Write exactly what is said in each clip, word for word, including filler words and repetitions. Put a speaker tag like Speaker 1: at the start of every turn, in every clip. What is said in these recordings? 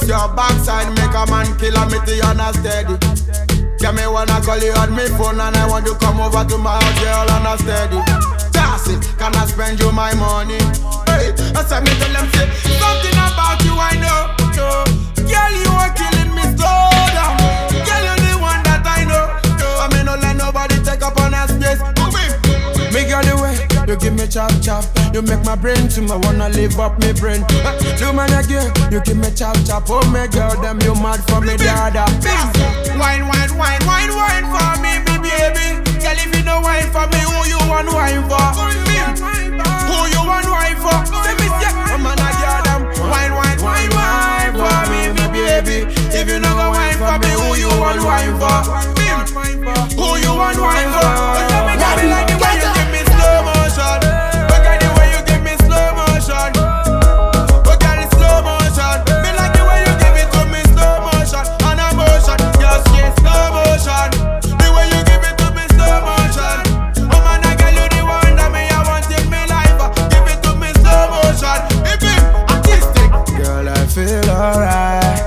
Speaker 1: Your backside make a man kill a me to you and a steady. Yeah, me wanna call you on me phone and I want you come over to my house, girl, and a steady. That's it, can I spend you my money? Hey, I said me tell them say something about you I know. No. Girl, you are killing me slow down. Girl, you're the one that I know. I mean, no let nobody take up on that space. Me girl, the way you give me chop chop, you make my brain to me wanna live up me brain. Do man again, you give me chop chop. Oh my girl, them you mad for me, dada. Wine, wine, wine, wine, wine for me, me baby. Girl, if you don't wine for me, who you want wine for? Who you want wine for? Say me say, oh man, I girl them. Wine, wine, wine, wine for me, me baby. If you don't go wine for me, who you want wine for? Who you want wine for? Girl, like the way you give me slow motion. Look at the way you give me slow motion. Look at the slow motion. Me like the way you give it to me slow motion. On a motion, yes, yes, slow motion. The way you give it to me slow motion. Oh man, I got you the one that me I want in me life. Give it to me slow motion. If it artistic, girl, I feel alright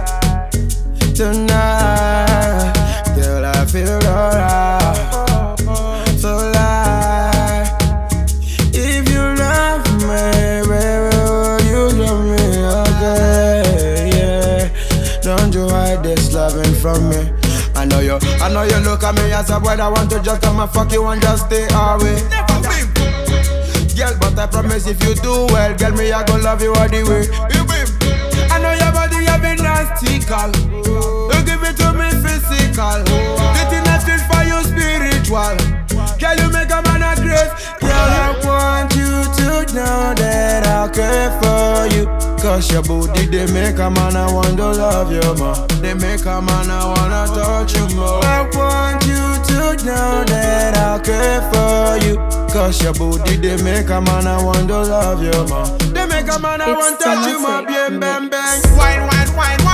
Speaker 1: tonight. Girl, I feel alright. So lie. If you love me, baby, will you love me again? Yeah. Don't you hide this loving from me. I know you, I know you look at me as a boy that want to just come and fuck you and just stay away. Girl, but I promise if you do well, girl, me I gon' love you all the way. I know your body have been nastical. You give it to me physical. The thing that feel for you spiritual. Girl, you make a man a grace. Girl, I want you to know that I care for you. Cause your booty, they make a man I want to love you more. They make a man I wanna touch you more. I want you to know that I care for you. Cause your booty, they make a man I want to love you more. They make a man I want to touch you more. Bang, bang, bang. Wine, wine, wine, wine.